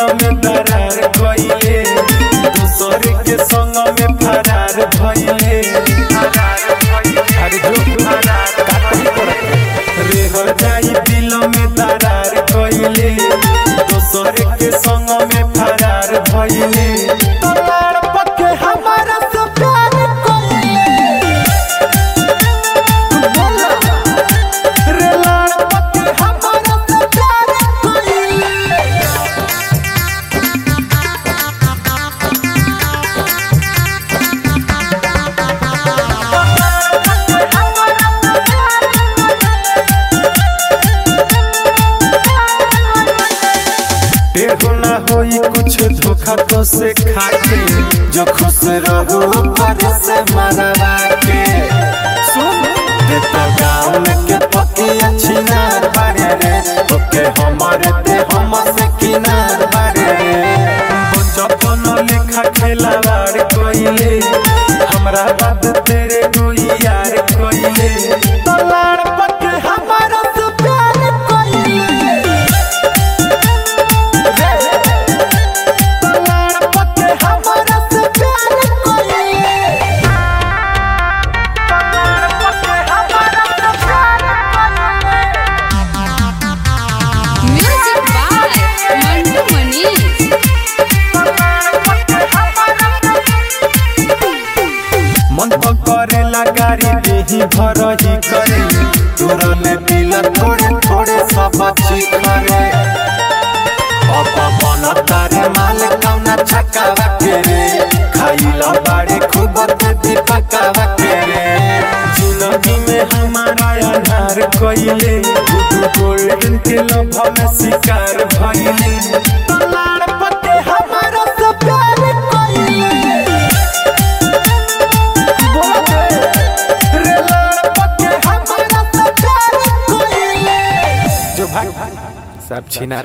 में दरार कइले दूसर के संग में फरार भइले अरे जो फरार काटही पड़त रे हो जाई दिल में दरार कइले दूसर के संग में फरार भइले तोर पके हमारा से प्यार कइले रे लाड़ पके हमारा से प्यार कइले देखो ना होई कुछ धोखा तो से खाके जो खुश रहो पर से मरवा के सुन देता गाँव में के पति अच्छी नार बारे रे ओके हमारे ते हम से किनार बारे रे बचपन लिखा खेलावार कोइले हमरा बाद तेरे कोई यार कोइले तो लाड़ पके हमारा से प्यार कोइले करेला गाड़ी देही भरही करे तुरले दिल थोड़े थोड़े सब करे अब मन तारे माल कौना छकावा के रे खाइला बाड़े खूब दीपकावा के रे जिंदगी में हमारा आधार कइले गुडू गोल्डन के लोभ में शिकार भइले लाड़ पके हमारा से प्यार कइले सब छीना